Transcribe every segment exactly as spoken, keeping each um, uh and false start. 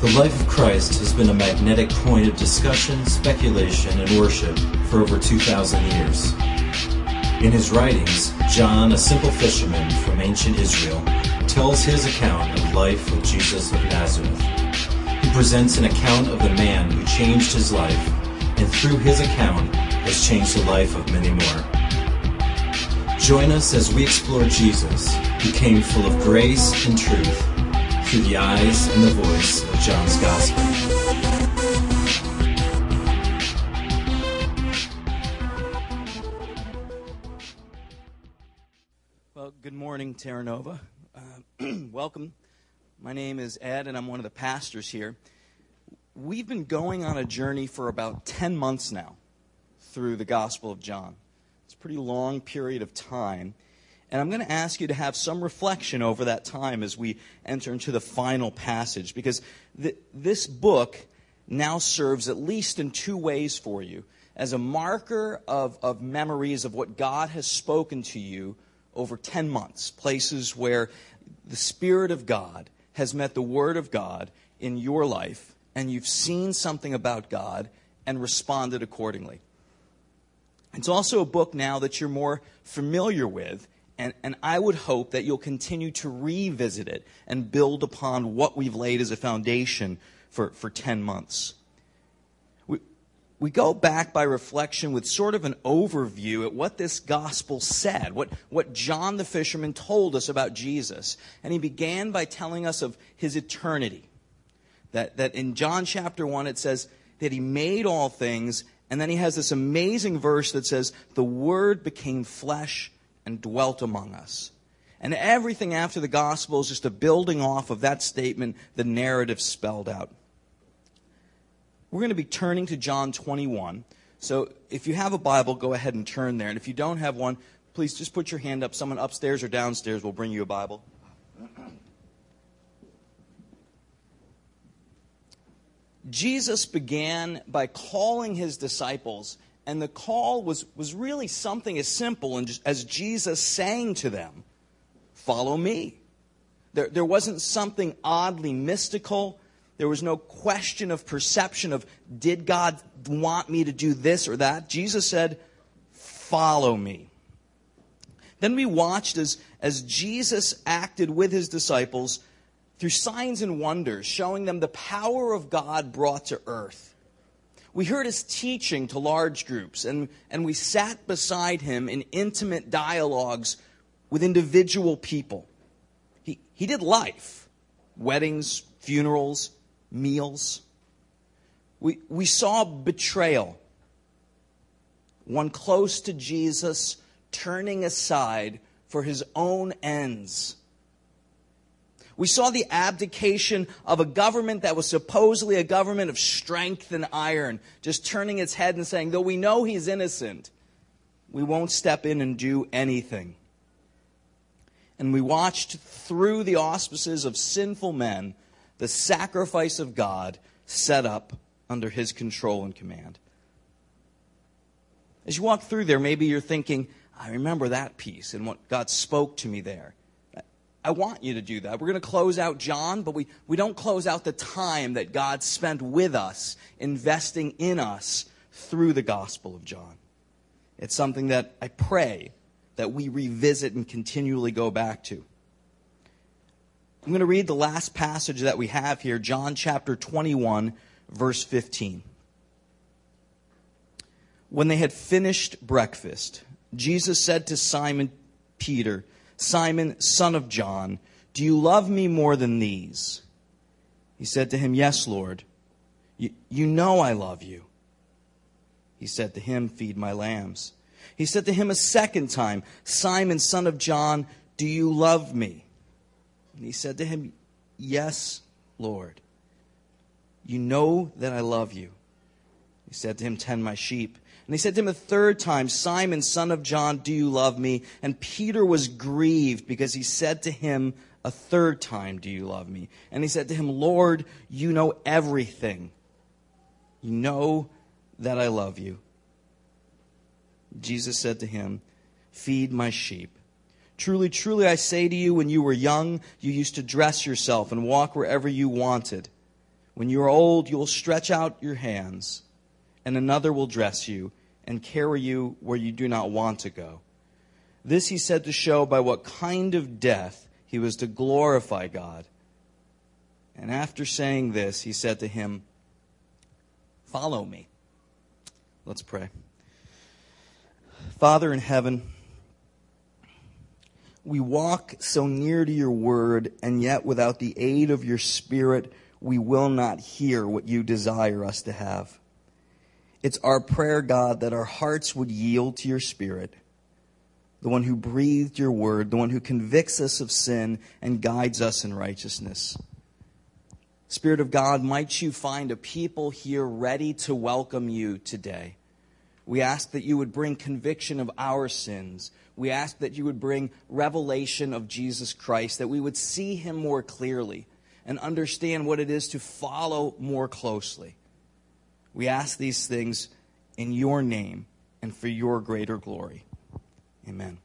The life of Christ has been a magnetic point of discussion, speculation, and worship for over two thousand years. In his writings, John, a simple fisherman from ancient Israel, tells his account of life with Jesus of Nazareth. He presents an account of the man who changed his life, and through his account has changed the life of many more. Join us as we explore Jesus, who came full of grace and truth, through the eyes and the voice of John's Gospel. Well, good morning, Terra Nova. Uh, welcome. My name is Ed, and I'm one of the pastors here. We've been going on a journey for about ten months now through the Gospel of John. It's a pretty long period of time. And I'm going to ask you to have some reflection over that time as we enter into the final passage, because th- this book now serves at least in two ways for you, as a marker of, of memories of what God has spoken to you over ten months, places where the Spirit of God has met the Word of God in your life, and you've seen something about God and responded accordingly. It's also a book now that you're more familiar with, And, and I would hope that you'll continue to revisit it and build upon what we've laid as a foundation for, for ten months. We, we go back by reflection with sort of an overview at what this gospel said, what, what John the fisherman told us about Jesus. And he began by telling us of his eternity. That, that in John chapter one it says that he made all things, and then he has this amazing verse that says, the Word became flesh and dwelt among us. And everything after the gospel is just a building off of that statement, the narrative spelled out. We're going to be turning to John twenty-one. So if you have a Bible, go ahead and turn there. And if you don't have one, please just put your hand up. Someone upstairs or downstairs will bring you a Bible. Jesus began by calling his disciples. And the call was, was really something as simple and just, as Jesus saying to them, follow me. There, there wasn't something oddly mystical. There was no question of perception of, did God want me to do this or that? Jesus said, follow me. Then we watched as, as Jesus acted with his disciples through signs and wonders, showing them the power of God brought to earth. We heard his teaching to large groups, and, and we sat beside him in intimate dialogues with individual people. He, he did life, weddings, funerals, meals. We, we saw betrayal, one close to Jesus turning aside for his own ends. We saw the abdication of a government that was supposedly a government of strength and iron, just turning its head and saying, though we know he's innocent, we won't step in and do anything. And we watched through the auspices of sinful men the sacrifice of God set up under his control and command. As you walk through there, maybe you're thinking, I remember that piece and what God spoke to me there. I want you to do that. We're going to close out John, but we, we don't close out the time that God spent with us, investing in us through the Gospel of John. It's something that I pray that we revisit and continually go back to. I'm going to read the last passage that we have here, John chapter twenty-one, verse fifteen. When they had finished breakfast, Jesus said to Simon Peter, Simon, son of John, do you love me more than these? He said to him, yes, Lord. You, you know I love you. He said to him, feed my lambs. He said to him a second time, Simon, son of John, do you love me? And he said to him, yes, Lord. You know that I love you. He said to him, tend my sheep. And he said to him a third time, Simon, son of John, do you love me? And Peter was grieved because he said to him a third time, do you love me? And he said to him, Lord, you know everything. You know that I love you. Jesus said to him, feed my sheep. Truly, truly, I say to you, when you were young, you used to dress yourself and walk wherever you wanted. When you are old, you will stretch out your hands, and another will dress you and carry you where you do not want to go. This he said to show by what kind of death he was to glorify God. And after saying this, he said to him, "Follow me." Let's pray. Father in heaven, we walk so near to your word, and yet without the aid of your Spirit, we will not hear what you desire us to have. It's our prayer, God, that our hearts would yield to your Spirit, the one who breathed your word, the one who convicts us of sin and guides us in righteousness. Spirit of God, might you find a people here ready to welcome you today. We ask that you would bring conviction of our sins. We ask that you would bring revelation of Jesus Christ, that we would see him more clearly and understand what it is to follow more closely. We ask these things in your name and for your greater glory. Amen.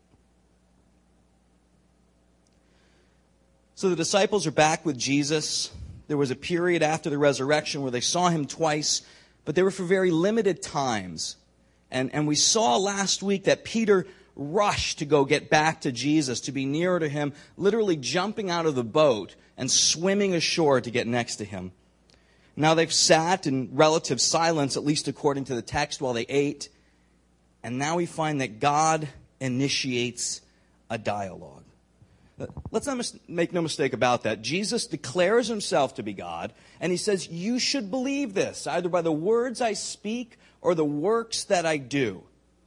So the disciples are back with Jesus. There was a period after the resurrection where they saw him twice, but they were for very limited times. And, and we saw last week that Peter rushed to go get back to Jesus, to be nearer to him, literally jumping out of the boat and swimming ashore to get next to him. Now they've sat in relative silence, at least according to the text, while they ate. And now we find that God initiates a dialogue. Let's not mis- make no mistake about that. Jesus declares himself to be God, and he says, you should believe this, either by the words I speak or the works that I do.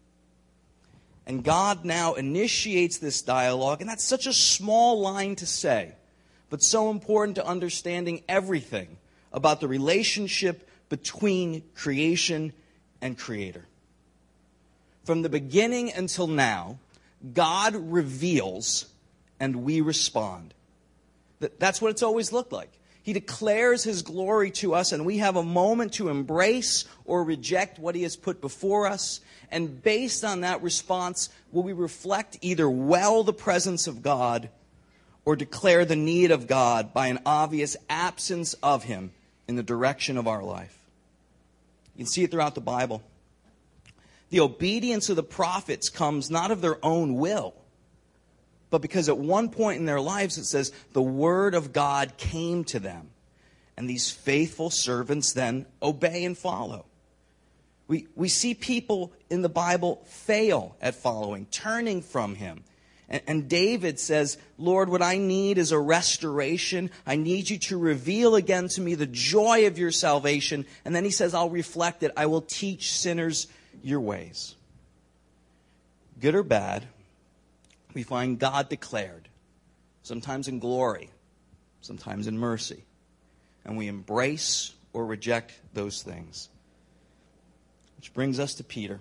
And God now initiates this dialogue, and that's such a small line to say, but so important to understanding everything about the relationship between creation and Creator. From the beginning until now, God reveals and we respond. That's what it's always looked like. He declares his glory to us, and we have a moment to embrace or reject what he has put before us. And based on that response, will we reflect either well the presence of God or declare the need of God by an obvious absence of him in the direction of our life? You can see it throughout the Bible. The obedience of the prophets comes not of their own will, but because at one point in their lives it says the word of God came to them. And these faithful servants then obey and follow. We, we see people in the Bible fail at following, turning from him. And, and David says, Lord, what I need is a restoration. I need you to reveal again to me the joy of your salvation. And then he says, I'll reflect it. I will teach sinners your ways. Good or bad, we find God declared, sometimes in glory, sometimes in mercy. And we embrace or reject those things. Which brings us to Peter.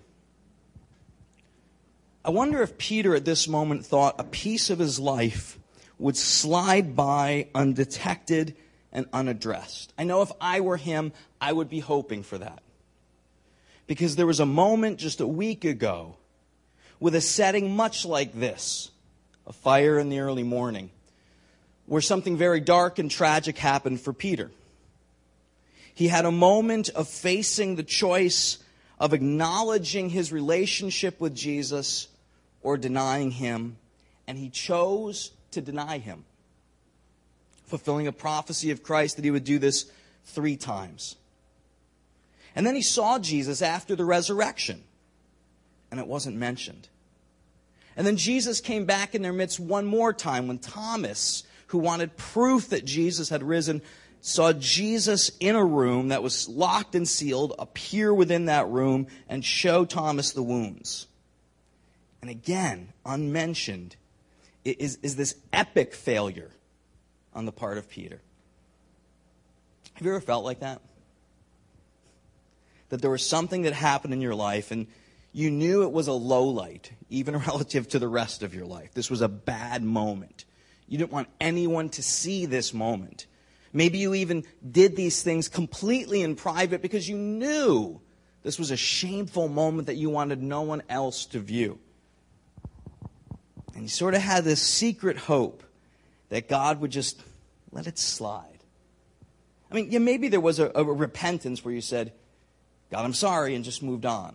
I wonder if Peter at this moment thought a piece of his life would slide by undetected and unaddressed. I know if I were him, I would be hoping for that. Because there was a moment just a week ago with a setting much like this, a fire in the early morning, where something very dark and tragic happened for Peter. He had a moment of facing the choice of acknowledging his relationship with Jesus or denying him, and he chose to deny him, fulfilling a prophecy of Christ that he would do this three times. And then he saw Jesus after the resurrection, and it wasn't mentioned. And then Jesus came back in their midst one more time when Thomas, who wanted proof that Jesus had risen, saw Jesus in a room that was locked and sealed, appear within that room and show Thomas the wounds. And again, unmentioned, is, is this epic failure on the part of Peter. Have you ever felt like that? That there was something that happened in your life and you knew it was a low light, even relative to the rest of your life. This was a bad moment. You didn't want anyone to see this moment. Maybe you even did these things completely in private because you knew this was a shameful moment that you wanted no one else to view. And you sort of had this secret hope that God would just let it slide. I mean, yeah, maybe there was a, a repentance where you said, God, I'm sorry, and just moved on.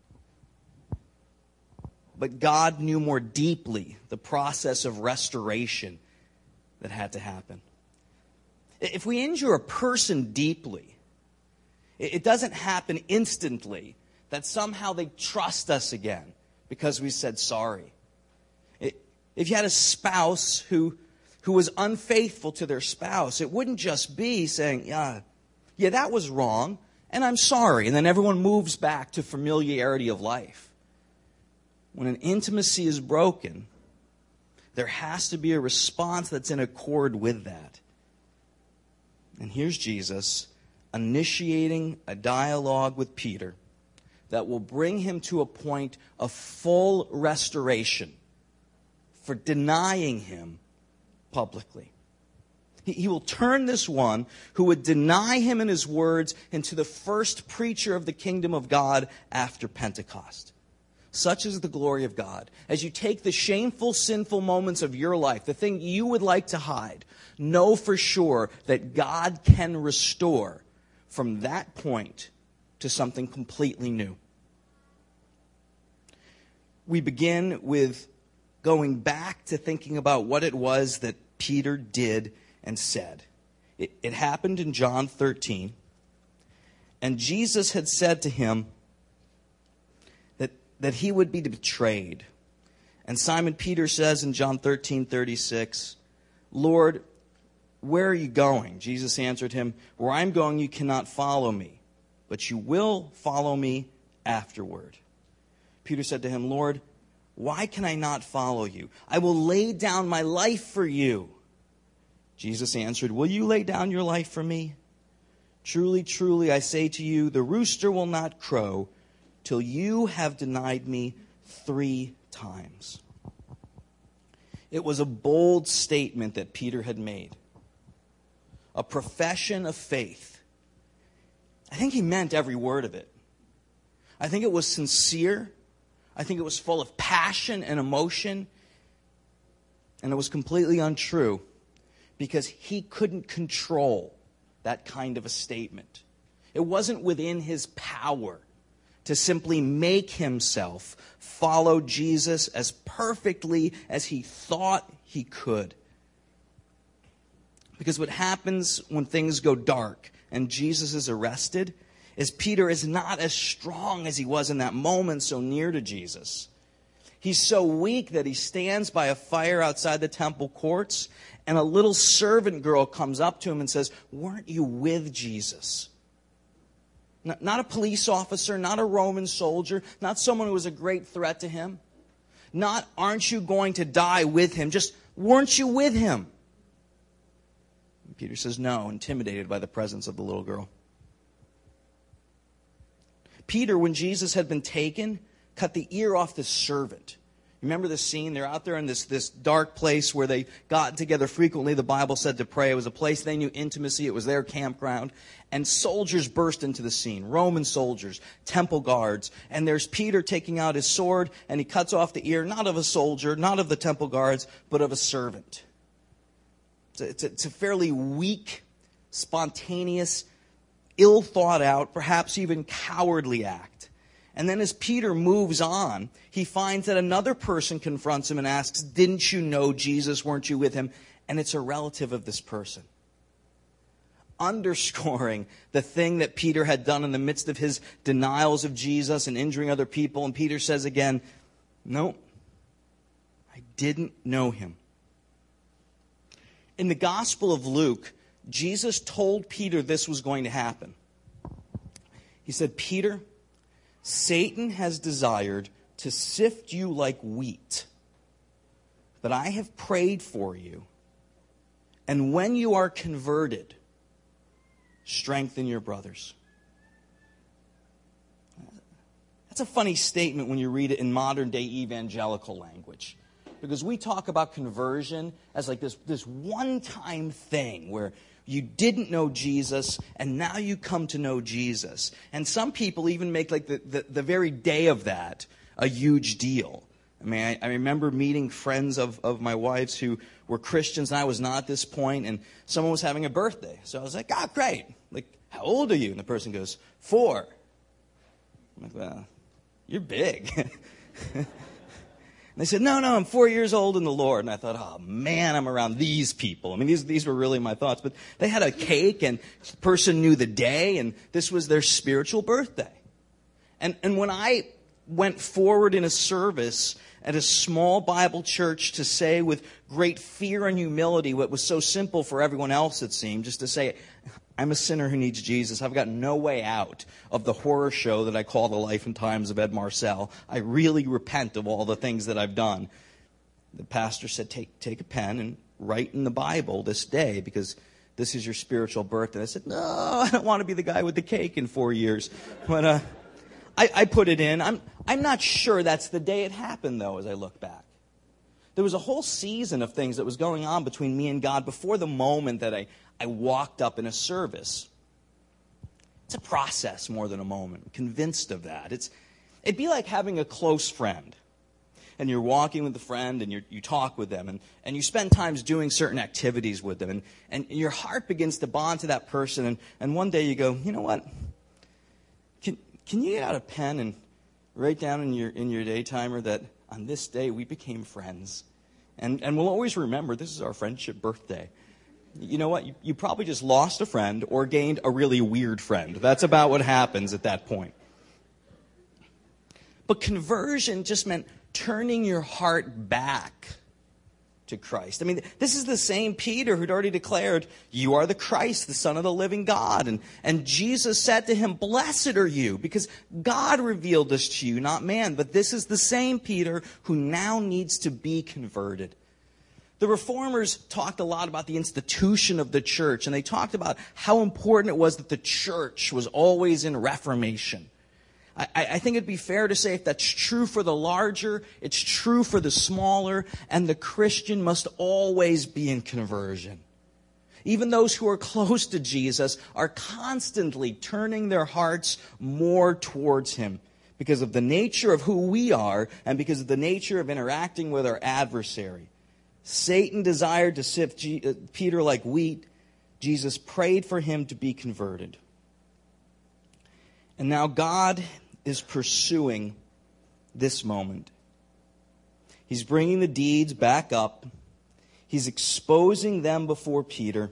But God knew more deeply the process of restoration that had to happen. If we injure a person deeply, it doesn't happen instantly that somehow they trust us again because we said sorry. If you had a spouse who, who was unfaithful to their spouse, it wouldn't just be saying, yeah, yeah, that was wrong, and I'm sorry, and then everyone moves back to familiarity of life. When an intimacy is broken, there has to be a response that's in accord with that. And here's Jesus initiating a dialogue with Peter that will bring him to a point of full restoration for denying him publicly. He, he will turn this one who would deny him and his words into the first preacher of the kingdom of God after Pentecost. Such is the glory of God. As you take the shameful, sinful moments of your life, the thing you would like to hide, know for sure that God can restore from that point to something completely new. We begin with going back to thinking about what it was that Peter did and said. It, it happened in John thirteen. And Jesus had said to him that, that he would be betrayed. And Simon Peter says in John thirteen thirty-six, Lord, where are you going? Jesus answered him, where I'm going you cannot follow me, but you will follow me afterward. Peter said to him, Lord, why can I not follow you? I will lay down my life for you. Jesus answered, will you lay down your life for me? Truly, truly, I say to you, the rooster will not crow till you have denied me three times. It was a bold statement that Peter had made. A profession of faith. I think he meant every word of it. I think it was sincere. I think it was full of passion and emotion. And it was completely untrue because he couldn't control that kind of a statement. It wasn't within his power to simply make himself follow Jesus as perfectly as he thought he could. Because what happens when things go dark and Jesus is arrested is Peter is not as strong as he was in that moment so near to Jesus. He's so weak that he stands by a fire outside the temple courts, and a little servant girl comes up to him and says, weren't you with Jesus? Not, not a police officer, not a Roman soldier, not someone who was a great threat to him. Not, aren't you going to die with him? Just, weren't you with him? And Peter says no, intimidated by the presence of the little girl. Peter, when Jesus had been taken, cut the ear off the servant. Remember the scene? They're out there in this, this dark place where they got together frequently. The Bible said to pray. It was a place they knew intimacy. It was their campground. And soldiers burst into the scene. Roman soldiers, temple guards. And there's Peter taking out his sword, and he cuts off the ear, not of a soldier, not of the temple guards, but of a servant. It's a, it's a, it's a fairly weak, spontaneous, ill thought out, perhaps even cowardly act. And then as Peter moves on, he finds that another person confronts him and asks, didn't you know Jesus? Weren't you with him? And it's a relative of this person. Underscoring the thing that Peter had done in the midst of his denials of Jesus and injuring other people. And Peter says again, no, I didn't know him. In the Gospel of Luke, Jesus told Peter this was going to happen. He said, Peter, Satan has desired to sift you like wheat, but I have prayed for you. And when you are converted, strengthen your brothers. That's a funny statement when you read it in modern day evangelical language. Because we talk about conversion as like this, this one-time thing where you didn't know Jesus, and now you come to know Jesus. And some people even make like the, the, the very day of that a huge deal. I mean, I, I remember meeting friends of, of my wife's who were Christians and I was not at this point, and someone was having a birthday. So I was like, oh, great. Like, how old are you? And the person goes, four. I'm like, well, you're big. And they said, no, no, I'm four years old in the Lord. And I thought, oh, man, I'm around these people. I mean, these these were really my thoughts. But they had a cake, and the person knew the day, and this was their spiritual birthday. And and when I went forward in a service at a small Bible church to say with great fear and humility what was so simple for everyone else, it seemed, just to say, I'm a sinner who needs Jesus. I've got no way out of the horror show that I call The Life and Times of Ed Marcel. I really repent of all the things that I've done. The pastor said, take, take a pen and write in the Bible this day, because this is your spiritual birth. And I said, no, I don't want to be the guy with the cake in four years. But uh, I, I put it in. I'm, I'm not sure that's the day it happened, though, as I look back. There was a whole season of things that was going on between me and God before the moment that I, I walked up in a service. It's a process more than a moment. I'm convinced of that. It's, it'd be like having a close friend. And you're walking with a friend, and you're, you talk with them, and, and you spend times doing certain activities with them, and, and your heart begins to bond to that person, and, and one day you go, you know what? Can, can you get out a pen and write down in your in your day timer that on this day we became friends? And and we'll always remember this is our friendship birthday. You know what? You, you probably just lost a friend or gained a really weird friend. That's about what happens at that point. But conversion just meant turning your heart back to Christ. I mean, this is the same Peter who'd already declared, you are the Christ, the Son of the living God. And, and Jesus said to him, blessed are you, because God revealed this to you, not man. But this is the same Peter who now needs to be converted. The Reformers talked a lot about the institution of the church, and they talked about how important it was that the church was always in reformation. I, I think it'd be fair to say if that's true for the larger, it's true for the smaller, and the Christian must always be in conversion. Even those who are close to Jesus are constantly turning their hearts more towards him because of the nature of who we are and because of the nature of interacting with our adversary. Satan desired to sift G- Peter like wheat. Jesus prayed for him to be converted. And now God is pursuing this moment. He's bringing the deeds back up. He's exposing them before Peter.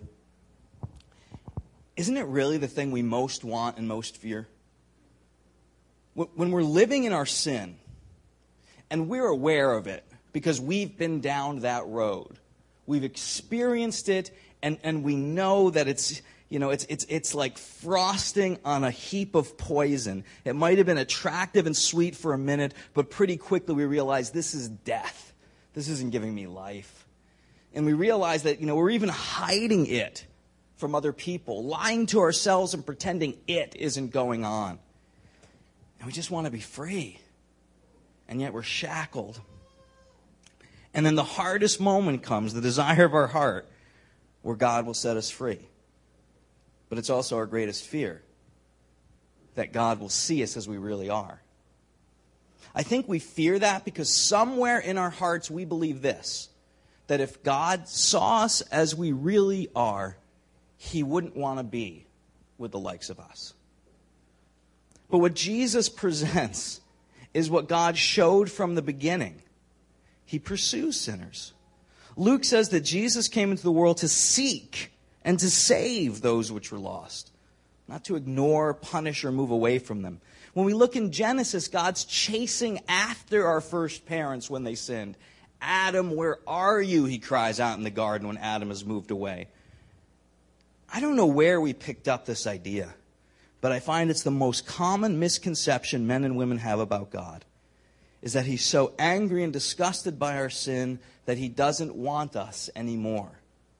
Isn't it really the thing we most want and most fear? When we're living in our sin, and we're aware of it because we've been down that road, we've experienced it, and, and we know that it's... You know, it's it's it's like frosting on a heap of poison. It might have been attractive and sweet for a minute, but pretty quickly we realize this is death. This isn't giving me life. And we realize that, you know, we're even hiding it from other people, lying to ourselves and pretending it isn't going on. And we just want to be free. And yet we're shackled. And then the hardest moment comes, the desire of our heart, where God will set us free. But it's also our greatest fear, that God will see us as we really are. I think we fear that because somewhere in our hearts we believe this, that if God saw us as we really are, he wouldn't want to be with the likes of us. But what Jesus presents is what God showed from the beginning. He pursues sinners. Luke says that Jesus came into the world to seek and to save those which were lost, not to ignore, punish, or move away from them. When we look in Genesis, God's chasing after our first parents when they sinned. Adam, where are you? He cries out in the garden when Adam has moved away. I don't know where we picked up this idea, but I find it's the most common misconception men and women have about God, is that he's so angry and disgusted by our sin that he doesn't want us anymore.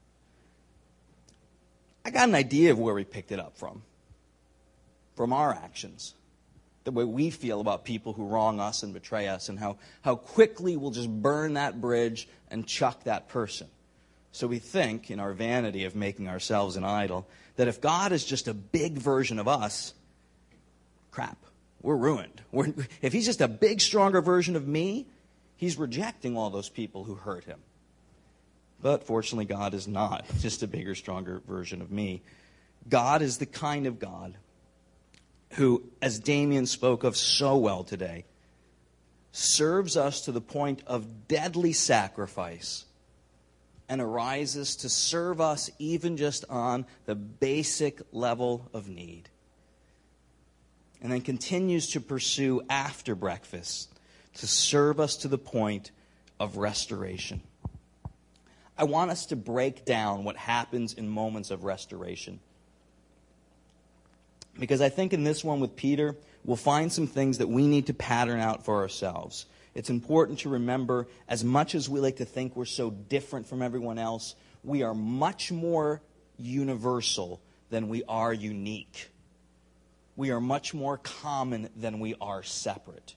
I got an idea of where we picked it up from. From our actions. The way we feel about people who wrong us and betray us, and how, how quickly we'll just burn that bridge and chuck that person. So we think, in our vanity of making ourselves an idol, that if God is just a big version of us, crap, we're ruined. We're, if he's just a big, stronger version of me, he's rejecting all those people who hurt him. But fortunately, God is not just a bigger, stronger version of me. God is the kind of God who, as Damien spoke of so well today, serves us to the point of deadly sacrifice and arises to serve us even just on the basic level of need. And then continues to pursue after breakfast to serve us to the point of restoration. I want us to break down what happens in moments of restoration. Because I think in this one with Peter, we'll find some things that we need to pattern out for ourselves. It's important to remember, as much as we like to think we're so different from everyone else, we are much more universal than we are unique. We are much more common than we are separate.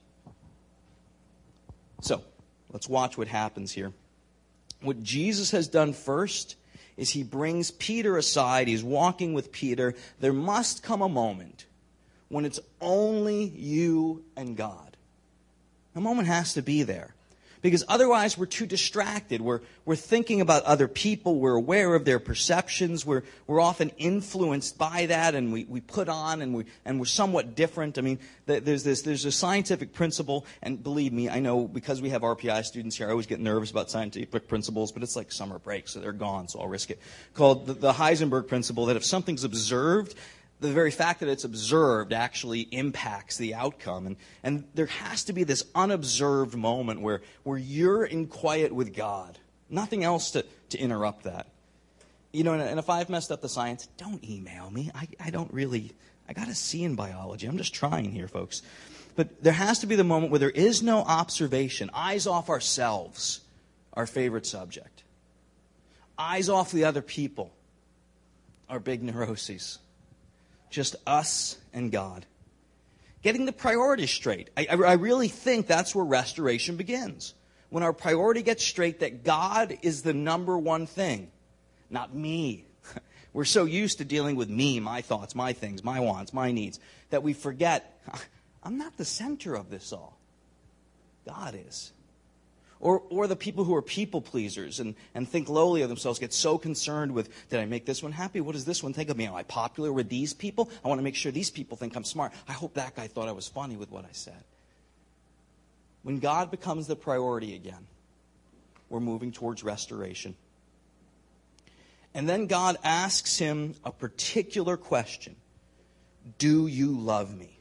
So, let's watch what happens here. What Jesus has done first is he brings Peter aside. He's walking with Peter. There must come a moment when it's only you and God. A moment has to be there. Because otherwise we're too distracted. We're, we're thinking about other people. We're aware of their perceptions. We're, we're often influenced by that, and we, we put on, and, we, and we're somewhat different. I mean, there's this there's a scientific principle, and believe me, I know because we have R P I students here, I always get nervous about scientific principles, but it's like summer break, so they're gone, so I'll risk it. Called the, the Heisenberg principle, that if something's observed, the very fact that it's observed actually impacts the outcome. And, and there has to be this unobserved moment where, where you're in quiet with God. Nothing else to, to interrupt that. You know, and, and if I've messed up the science, don't email me. I, I don't really, I got a C in biology. I'm just trying here, folks. But there has to be the moment where there is no observation. Eyes off ourselves, our favorite subject. Eyes off the other people, our big neuroses. Just us and God. Getting the priorities straight. I, I, I really think that's where restoration begins. When our priority gets straight that God is the number one thing, not me. We're so used to dealing with me, my thoughts, my things, my wants, my needs, that we forget, I'm not the center of this all. God is. Or, or the people who are people pleasers and, and think lowly of themselves, get so concerned with, did I make this one happy? What does this one think of me? Am I popular with these people? I want to make sure these people think I'm smart. I hope that guy thought I was funny with what I said. When God becomes the priority again, we're moving towards restoration. And then God asks him a particular question. Do you love me?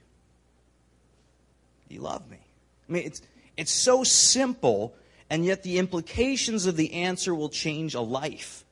Do you love me? I mean, it's it's so simple, and yet the implications of the answer will change a life.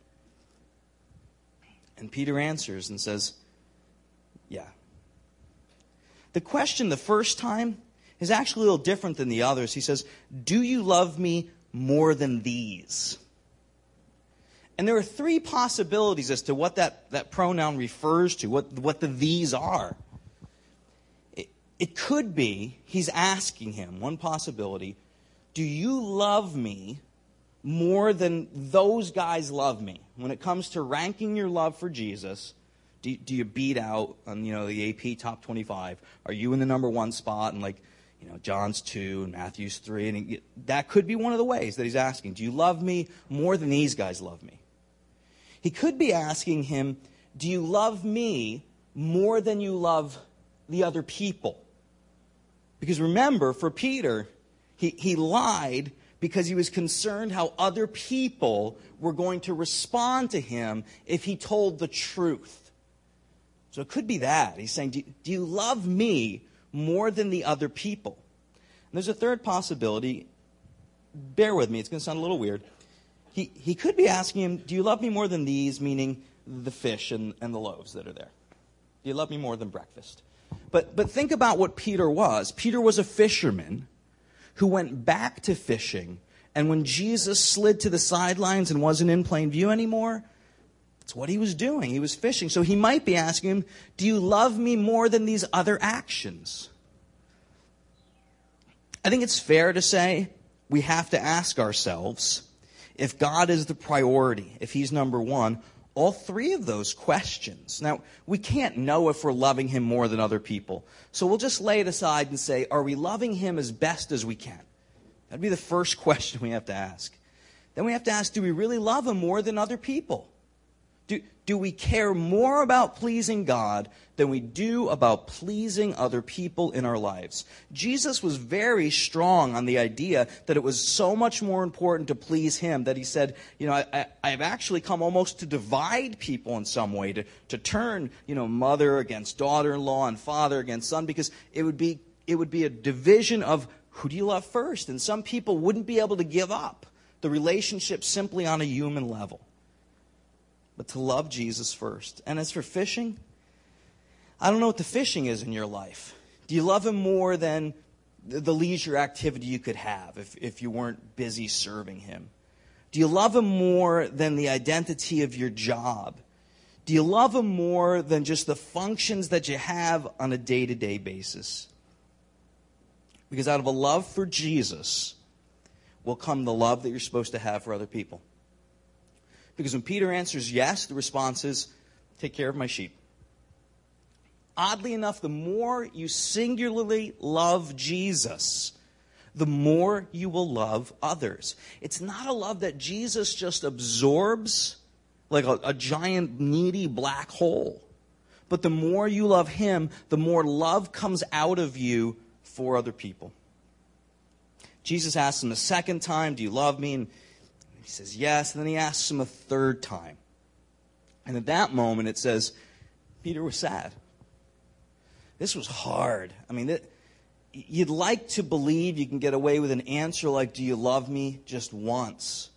And Peter answers and says, yeah. The question the first time is actually a little different than the others. He says, do you love me more than these? And there are three possibilities as to what that, that pronoun refers to, what, what the these are. It, it could be, he's asking him, one possibility, do you love me more than those guys love me? When it comes to ranking your love for Jesus, do, do you beat out on, you know, the A P top twenty-five? Are you in the number one spot? And like, you know, John's two and Matthew's three. And he, that could be one of the ways that he's asking. Do you love me more than these guys love me? He could be asking him, do you love me more than you love the other people? Because remember, for Peter, he, he lied because he was concerned how other people were going to respond to him if he told the truth. So it could be that. He's saying, do, do you love me more than the other people? And there's a third possibility. Bear with me, it's going to sound a little weird. He, he could be asking him, do you love me more than these, meaning the fish and, and the loaves that are there? Do you love me more than breakfast? But, but think about what Peter was. Peter was a fisherman who went back to fishing, and when Jesus slid to the sidelines and wasn't in plain view anymore, that's what he was doing. He was fishing. So he might be asking him, do you love me more than these other actions? I think it's fair to say we have to ask ourselves, if God is the priority, if he's number one, all three of those questions. Now, we can't know if we're loving him more than other people. So we'll just lay it aside and say, are we loving him as best as we can? That'd be the first question we have to ask. then we have to ask, do we really love him more than other people? Do, do we care more about pleasing God than we do about pleasing other people in our lives? Jesus was very strong on the idea that it was so much more important to please him that he said, you know, I, I have actually come almost to divide people in some way, to, to turn, you know, mother against daughter-in-law and father against son, because it would be it would be a division of who do you love first? And some people wouldn't be able to give up the relationship simply on a human level, but to love Jesus first. And as for fishing, I don't know what the fishing is in your life. Do you love him more than the leisure activity you could have if, if you weren't busy serving him? Do you love him more than the identity of your job? Do you love him more than just the functions that you have on a day-to-day basis? Because out of a love for Jesus will come the love that you're supposed to have for other people. Because when Peter answers yes, the response is, take care of my sheep. Oddly enough, the more you singularly love Jesus, the more you will love others. It's not a love that Jesus just absorbs like a, a giant needy black hole. But the more you love him, the more love comes out of you for other people. Jesus asks him a second time, do you love me? And he says yes. And then he asks him a third time. And at that moment it says, Peter was sad. This was hard. I mean, it, you'd like to believe you can get away with an answer like, do you love me, just once.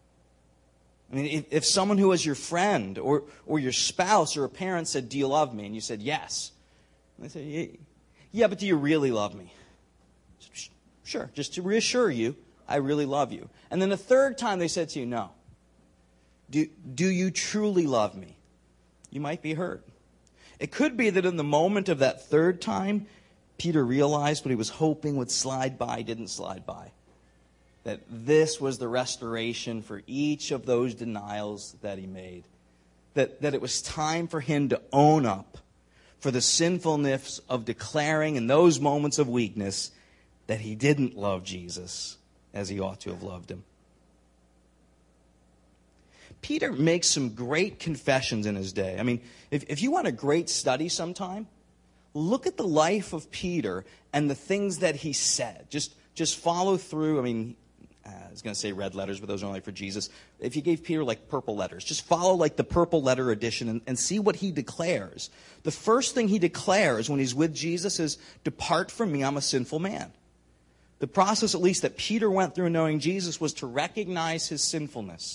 I mean, if, if someone who was your friend or, or your spouse or a parent said, do you love me? And you said, yes. And they say, yeah, but do you really love me? Sure, just to reassure you, I really love you. And then the third time they said to you, no. Do, do you truly love me? You might be hurt. It could be that in the moment of that third time, Peter realized what he was hoping would slide by didn't slide by. That this was the restoration for each of those denials that he made. That, that it was time for him to own up for the sinfulness of declaring in those moments of weakness that he didn't love Jesus as he ought to have loved him. Peter makes some great confessions in his day. I mean, if, if you want a great study sometime, look at the life of Peter and the things that he said. Just, just follow through. I mean, uh, I was going to say red letters, but those are only for Jesus. If you gave Peter like purple letters, just follow like the purple letter edition and, and see what he declares. The first thing he declares when he's with Jesus is, depart from me, I'm a sinful man. The process, at least, that Peter went through knowing Jesus was to recognize his sinfulness.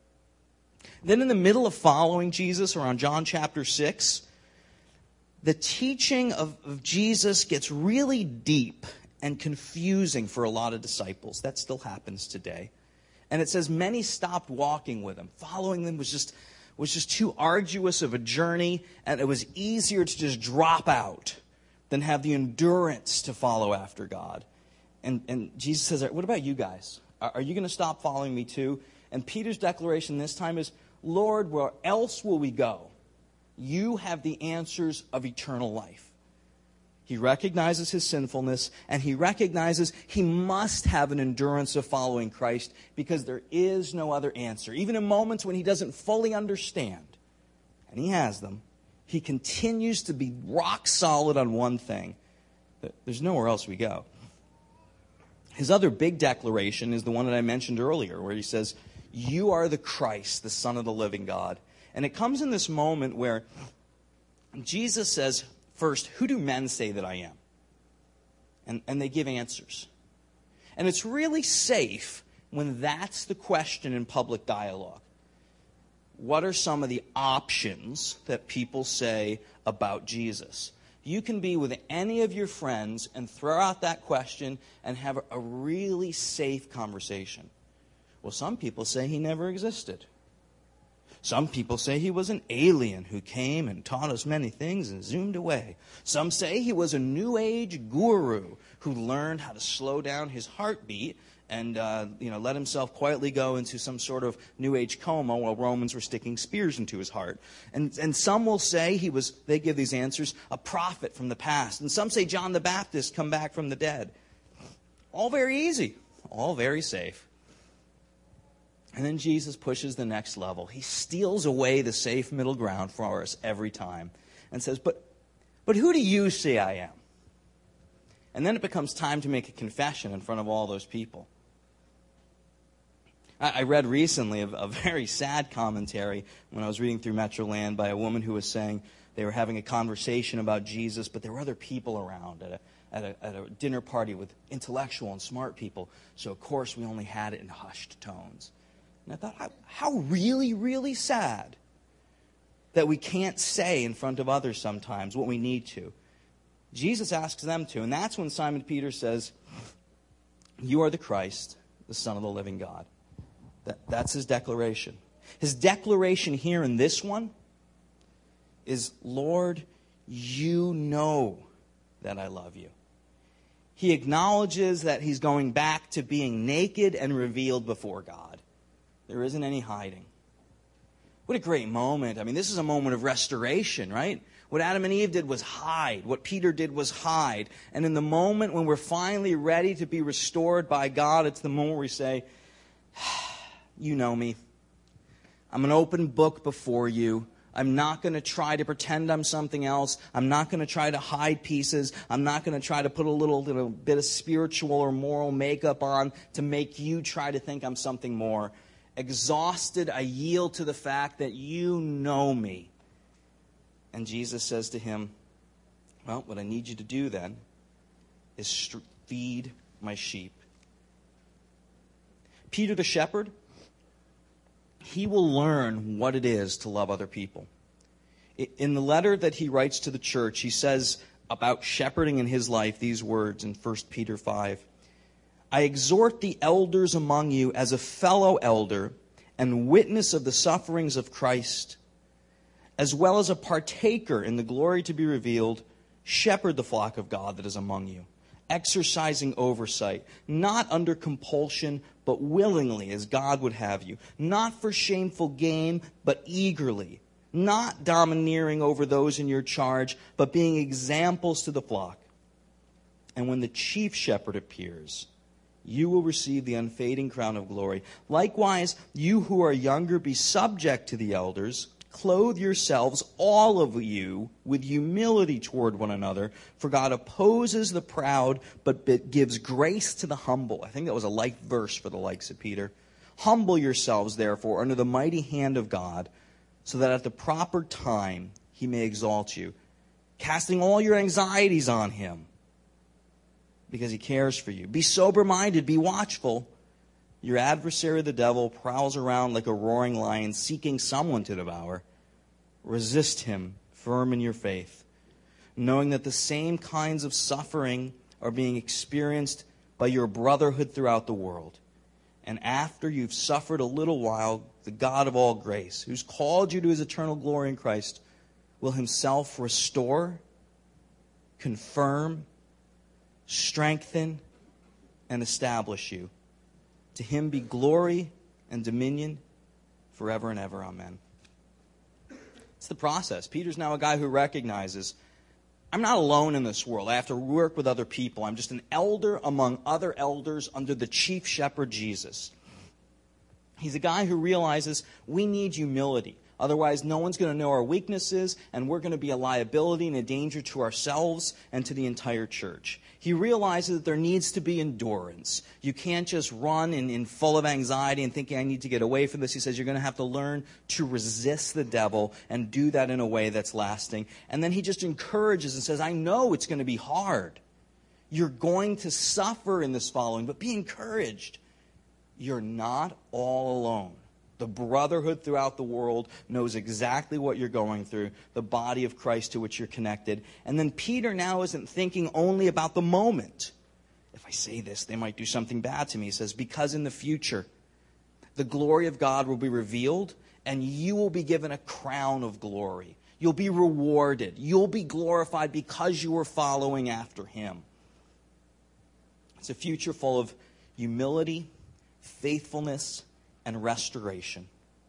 Then in the middle of following Jesus, around John chapter six, the teaching of, of Jesus gets really deep and confusing for a lot of disciples. That still happens today. And it says many stopped walking with him. Following them was just, was just too arduous of a journey, and it was easier to just drop out than have the endurance to follow after God. And, and Jesus says, what about you guys? Are, are you going to stop following me too? And Peter's declaration this time is, Lord, where else will we go? You have the answers of eternal life. He recognizes his sinfulness, and he recognizes he must have an endurance of following Christ because there is no other answer. Even in moments when he doesn't fully understand, and he has them, he continues to be rock solid on one thing. There's nowhere else we go. His other big declaration is the one that I mentioned earlier, where he says, you are the Christ, the Son of the living God. And it comes in this moment where Jesus says, first, who do men say that I am? And, and they give answers. And it's really safe when that's the question in public dialogue. What are some of the options that people say about Jesus? You can be with any of your friends and throw out that question and have a really safe conversation. Well, some people say he never existed. Some people say he was an alien who came and taught us many things and zoomed away. Some say he was a New Age guru who learned how to slow down his heartbeat and uh, you know, let himself quietly go into some sort of New Age coma while Romans were sticking spears into his heart. And, and some will say he was, they give these answers, a prophet from the past. And some say John the Baptist come back from the dead. All very easy. All very safe. And then Jesus pushes the next level. He steals away the safe middle ground for us every time and says, but, but who do you say I am? And then it becomes time to make a confession in front of all those people. I, I read recently a, a very sad commentary when I was reading through Metroland by a woman who was saying they were having a conversation about Jesus, but there were other people around at a At a, at a dinner party with intellectual and smart people. So, of course, we only had it in hushed tones. And I thought, how, how really, really sad that we can't say in front of others sometimes what we need to. Jesus asks them to, and that's when Simon Peter says, you are the Christ, the Son of the living God. That, that's his declaration. His declaration here in this one is, Lord, you know that I love you. He acknowledges that he's going back to being naked and revealed before God. There isn't any hiding. What a great moment. I mean, this is a moment of restoration, right? What Adam and Eve did was hide. What Peter did was hide. And in the moment when we're finally ready to be restored by God, it's the moment where we say, you know me. I'm an open book before you. I'm not going to try to pretend I'm something else. I'm not going to try to hide pieces. I'm not going to try to put a little, little bit of spiritual or moral makeup on to make you try to think I'm something more. Exhausted, I yield to the fact that you know me. And Jesus says to him, well, what I need you to do then is feed my sheep. Peter the shepherd, he will learn what it is to love other people. In the letter that he writes to the church, he says about shepherding in his life these words in First Peter five. I exhort the elders among you as a fellow elder and witness of the sufferings of Christ, as well as a partaker in the glory to be revealed, shepherd the flock of God that is among you, exercising oversight, not under compulsion, but willingly as God would have you, not for shameful gain, but eagerly, not domineering over those in your charge, but being examples to the flock. And when the chief shepherd appears, you will receive the unfading crown of glory. Likewise, you who are younger, be subject to the elders. Clothe yourselves, all of you, with humility toward one another. For God opposes the proud, but gives grace to the humble. I think that was a light verse for the likes of Peter. Humble yourselves, therefore, under the mighty hand of God, so that at the proper time he may exalt you, casting all your anxieties on him, because he cares for you. Be sober-minded, be watchful. Your adversary, the devil, prowls around like a roaring lion, seeking someone to devour. Resist him, firm in your faith, knowing that the same kinds of suffering are being experienced by your brotherhood throughout the world. And after you've suffered a little while, the God of all grace, who's called you to his eternal glory in Christ, will himself restore, confirm, strengthen, and establish you. To him be glory and dominion forever and ever. Amen. It's the process. Peter's now a guy who recognizes, I'm not alone in this world. I have to work with other people. I'm just an elder among other elders under the chief shepherd, Jesus. He's a guy who realizes we need humility. Otherwise, no one's going to know our weaknesses, and we're going to be a liability and a danger to ourselves and to the entire church. He realizes that there needs to be endurance. You can't just run in, in full of anxiety and thinking, I need to get away from this. He says you're going to have to learn to resist the devil and do that in a way that's lasting. And then he just encourages and says, I know it's going to be hard. You're going to suffer in this following, but be encouraged. You're not all alone. The brotherhood throughout the world knows exactly what you're going through, the body of Christ to which you're connected. And then Peter now isn't thinking only about the moment. If I say this, they might do something bad to me. He says, because in the future, the glory of God will be revealed, and you will be given a crown of glory. You'll be rewarded. You'll be glorified because you were following after him. It's a future full of humility, faithfulness, and restoration.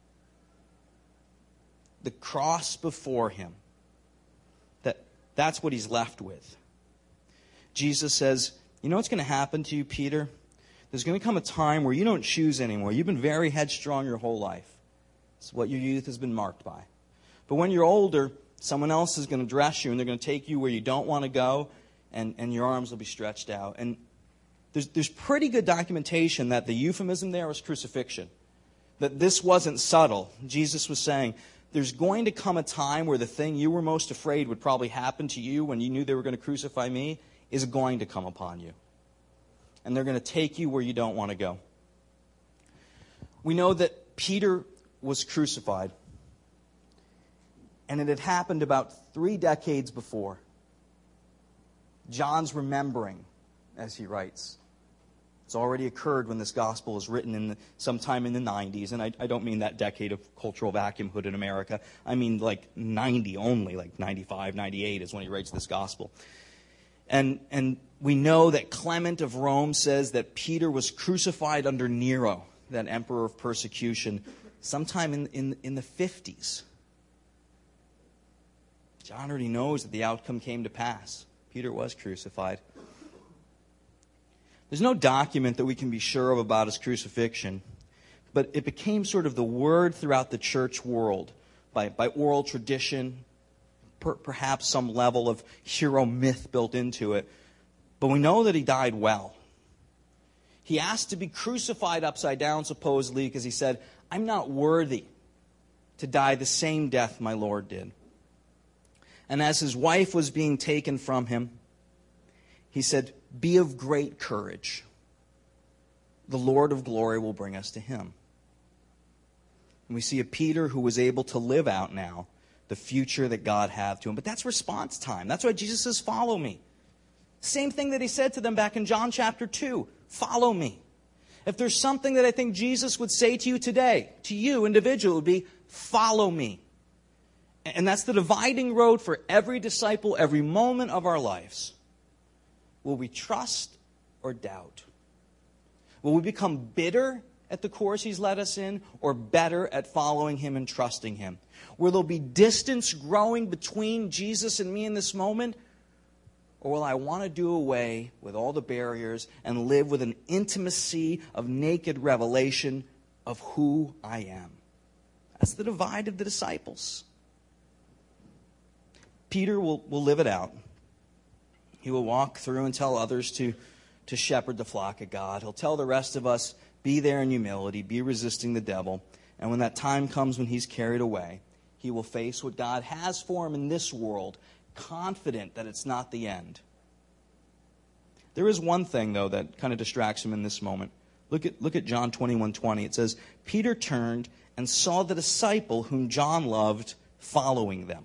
The cross before him, that, that's what he's left with. Jesus says, you know what's going to happen to you, Peter? there's going to come a time where you don't choose anymore. You've been very headstrong your whole life. It's what your youth has been marked by. But when you're older, someone else is going to dress you, and they're going to take you where you don't want to go, and, and your arms will be stretched out. And there's, there's pretty good documentation that the euphemism there was crucifixion, that this wasn't subtle. Jesus was saying, there's going to come a time where the thing you were most afraid would probably happen to you when you knew they were going to crucify me is going to come upon you. And they're going to take you where you don't want to go. We know that Peter was crucified, and it had happened about three decades before. John's remembering as he writes. It's already occurred when this gospel was written in the, sometime in the nineties, and I, I don't mean that decade of cultural vacuumhood in America. I mean like ninety only, like ninety-five, ninety-eight is when he writes this gospel. And, and we know that Clement of Rome says that Peter was crucified under Nero, that emperor of persecution, sometime in, in, in the fifties. John already knows that the outcome came to pass. Peter was crucified. There's no document that we can be sure of about his crucifixion, but it became sort of the word throughout the church world by, by oral tradition, per, perhaps some level of hero myth built into it. But we know that he died well. He asked to be crucified upside down, supposedly, because he said, I'm not worthy to die the same death my Lord did. And as his wife was being taken from him, he said, be of great courage. The Lord of glory will bring us to him. And we see a Peter who was able to live out now the future that God had to him. But that's response time. That's why Jesus says, follow me. Same thing that he said to them back in John chapter two. Follow me. If there's something that I think Jesus would say to you today, to you individually, it would be, follow me. And that's the dividing road for every disciple, every moment of our lives. Will we trust or doubt? Will we become bitter at the course he's led us in, or better at following him and trusting him? Will there be distance growing between Jesus and me in this moment? Or will I want to do away with all the barriers and live with an intimacy of naked revelation of who I am? That's the divide of the disciples. Peter will, will live it out. He will walk through and tell others to, to shepherd the flock of God. He'll tell the rest of us, be there in humility, be resisting the devil. And when that time comes when he's carried away, he will face what God has for him in this world, confident that it's not the end. There is one thing, though, that kind of distracts him in this moment. Look at, look at John twenty-one twenty. It says, Peter turned and saw the disciple whom John loved following them.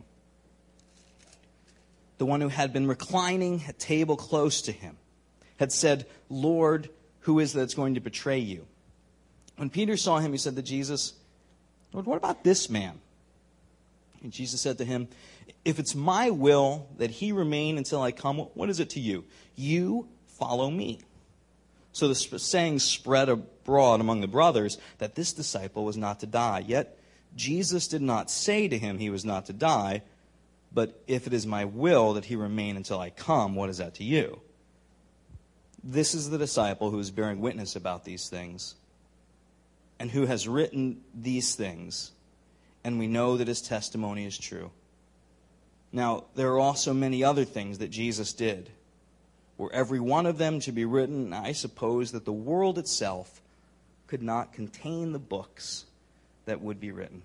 The one who had been reclining at table close to him, had said, Lord, who is that's going to betray you? When Peter saw him, he said to Jesus, Lord, what about this man? And Jesus said to him, if it's my will that he remain until I come, what is it to you? You follow me. So the saying spread abroad among the brothers that this disciple was not to die. Yet Jesus did not say to him he was not to die, but if it is my will that he remain until I come, what is that to you? This is the disciple who is bearing witness about these things and who has written these things, and we know that his testimony is true. Now, there are also many other things that Jesus did. Were every one of them to be written, I suppose that the world itself could not contain the books that would be written.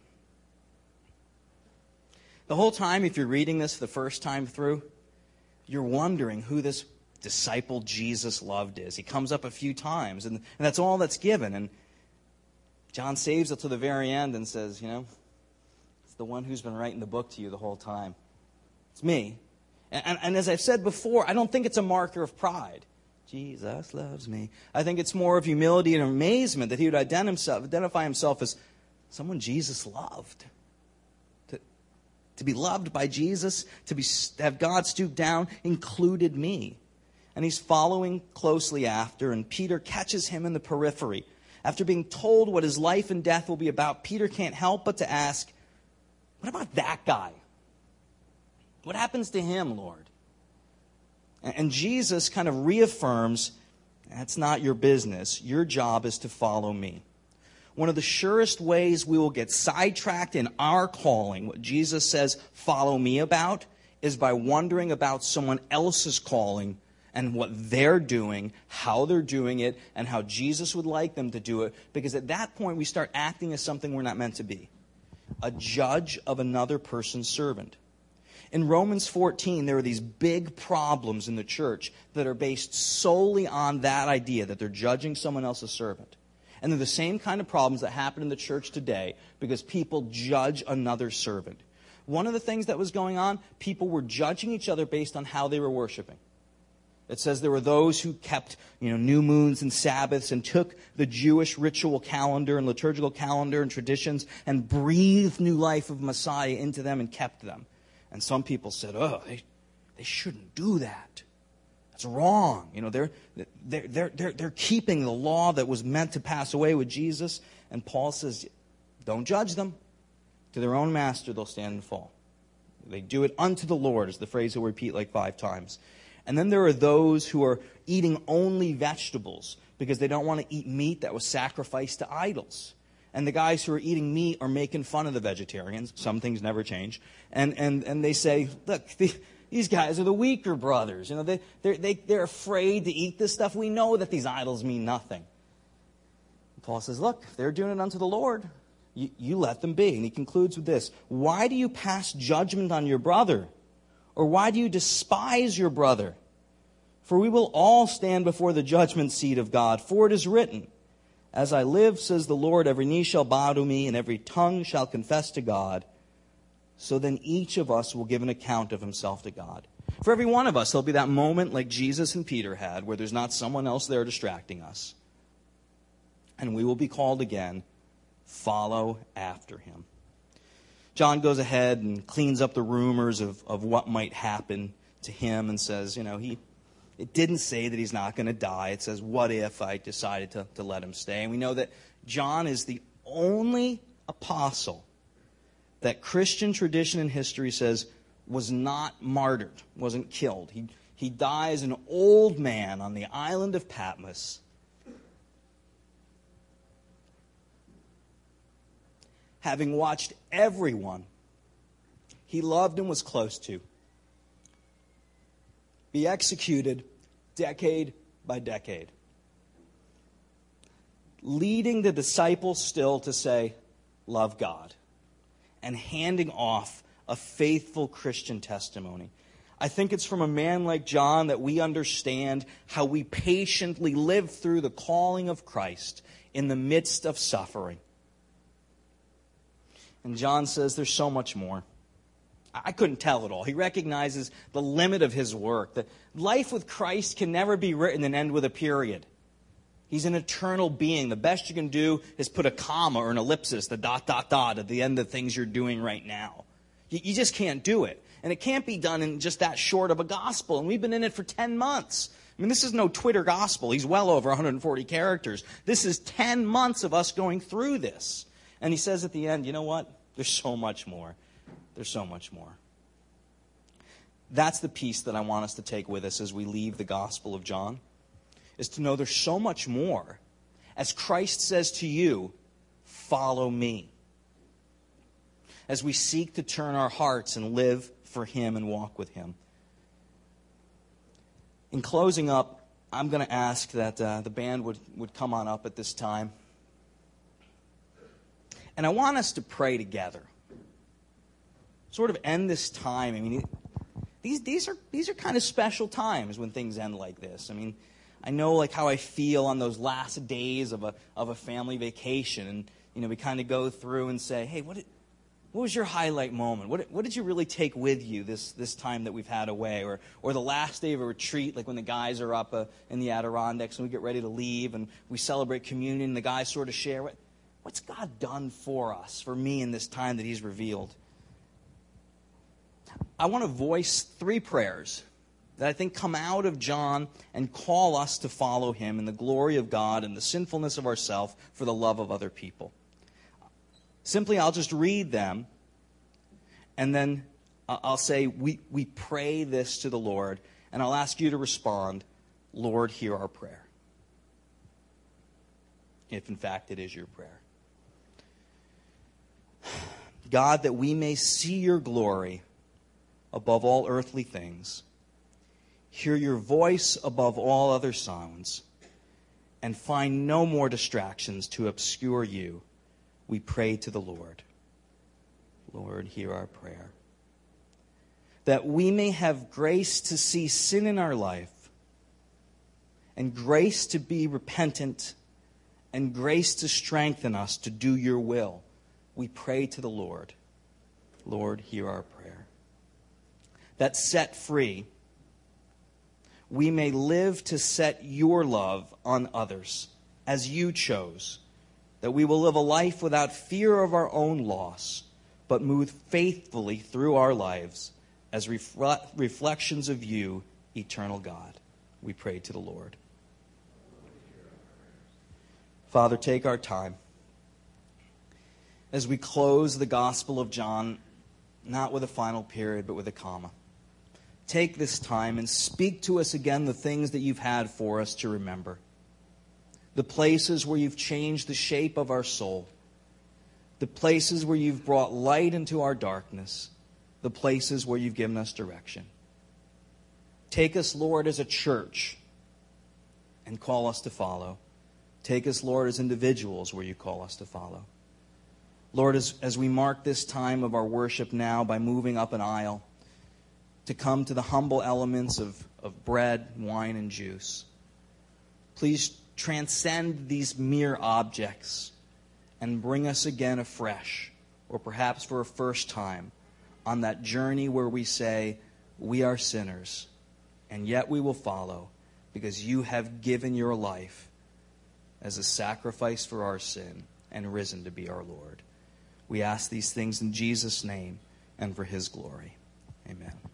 The whole time, if you're reading this the first time through, you're wondering who this disciple Jesus loved is. He comes up a few times, and, and that's all that's given. And John saves it to the very end and says, you know, it's the one who's been writing the book to you the whole time. It's me. And, and, and as I've said before, I don't think it's a marker of pride. Jesus loves me. I think it's more of humility and amazement that he would identify himself, identify himself as someone Jesus loved. To, to be loved by Jesus, to be to have God stoop down, included me. And he's following closely after, and Peter catches him in the periphery. After being told what his life and death will be about, Peter can't help but to ask, what about that guy? What happens to him, Lord? And Jesus kind of reaffirms That's not your business. Your job is to follow me. One of the surest ways we will get sidetracked in our calling, what Jesus says, follow me about, is by wondering about someone else's calling and what they're doing, how they're doing it, and how Jesus would like them to do it. Because at that point, we start acting as something we're not meant to be. A judge of another person's servant. In Romans fourteen, there are these big problems in the church that are based solely on that idea, that they're judging someone else's servant. And they're the same kind of problems that happen in the church today because people judge another servant. One of the things that was going on, people were judging each other based on how they were worshiping. It says there were those who kept, you know, new moons and Sabbaths and took the Jewish ritual calendar and liturgical calendar and traditions and breathed new life of Messiah into them and kept them. And some people said, oh, they, they shouldn't do that. That's wrong. You know, they're, they're, they're, they're, they're keeping the law that was meant to pass away with Jesus. And Paul says, don't judge them. To their own master they'll stand and fall. They do it unto the Lord, is the phrase he'll repeat like five times. And then there are those who are eating only vegetables because they don't want to eat meat that was sacrificed to idols. And the guys who are eating meat are making fun of the vegetarians. Some things never change. And and, and they say, look, the, these guys are the weaker brothers. You know, they, they're, they, they're afraid to eat this stuff. We know that these idols mean nothing. Paul says, look, if they're doing it unto the Lord, you, you let them be. And he concludes with this. Why do you pass judgment on your brother? Or why do you despise your brother? For we will all stand before the judgment seat of God. For it is written, as I live, says the Lord, every knee shall bow to me, and every tongue shall confess to God. So then each of us will give an account of himself to God. For every one of us, there'll be that moment like Jesus and Peter had, where there's not someone else there distracting us. And we will be called again, follow after him. John goes ahead and cleans up the rumors of, of what might happen to him and says, you know, he it didn't say that he's not going to die. It says, what if I decided to, to let him stay? And we know that John is the only apostle that Christian tradition and history says was not martyred, wasn't killed. He, he dies an old man on the island of Patmos. Having watched everyone he loved and was close to be executed decade by decade, leading the disciples still to say, love God, and handing off a faithful Christian testimony. I think it's from a man like John that we understand how we patiently live through the calling of Christ in the midst of suffering. And John says there's so much more. I couldn't tell it all. He recognizes the limit of his work. That life with Christ can never be written and end with a period. He's an eternal being. The best you can do is put a comma or an ellipsis, the dot, dot, dot, at the end of the things you're doing right now. You, you just can't do it. And it can't be done in just that short of a gospel. And we've been in it for ten months. I mean, this is no Twitter gospel. He's well over one hundred forty characters. This is ten months of us going through this. And he says at the end, you know what? There's so much more. There's so much more. That's the piece that I want us to take with us as we leave the Gospel of John, is to know there's so much more. As Christ says to you, follow me. As we seek to turn our hearts and live for him and walk with him. In closing up, I'm going to ask that uh, the band would, would come on up at this time. And I want us to pray together. Sort of end this time. I mean, these these are these are kind of special times when things end like this. I mean, I know like how I feel on those last days of a of a family vacation, and you know we kind of go through and say, hey, what did, what was your highlight moment? What what did you really take with you this this time that we've had away, or or the last day of a retreat, like when the guys are up uh, in the Adirondacks and we get ready to leave and we celebrate communion, and the guys sort of share what what's God done for us, for me in this time that He's revealed. I want to voice three prayers that I think come out of John and call us to follow him in the glory of God and the sinfulness of ourselves for the love of other people. Simply, I'll just read them, and then I'll say, we, we pray this to the Lord, and I'll ask you to respond, Lord, hear our prayer. if in fact it is your prayer. God, that we may see your glory above all earthly things, hear your voice above all other sounds, and find no more distractions to obscure you, we pray to the Lord. Lord, hear our prayer. That we may have grace to see sin in our life, and grace to be repentant, and grace to strengthen us to do your will, we pray to the Lord. Lord, hear our prayer. That set free, we may live to set your love on others as you chose. That we will live a life without fear of our own loss, but move faithfully through our lives as refle- reflections of you, eternal God. We pray to the Lord. Father, take our time as we close the Gospel of John, not with a final period, but with a comma. Take this time and speak to us again the things that you've had for us to remember. The places where you've changed the shape of our soul. The places where you've brought light into our darkness. The places where you've given us direction. Take us, Lord, as a church and call us to follow. Take us, Lord, as individuals where you call us to follow. Lord, as, as we mark this time of our worship now by moving up an aisle to come to the humble elements of, of bread, wine, and juice, please transcend these mere objects and bring us again afresh, or perhaps for a first time, on that journey where we say, we are sinners, and yet we will follow because you have given your life as a sacrifice for our sin and risen to be our Lord. We ask these things in Jesus' name and for his glory. Amen.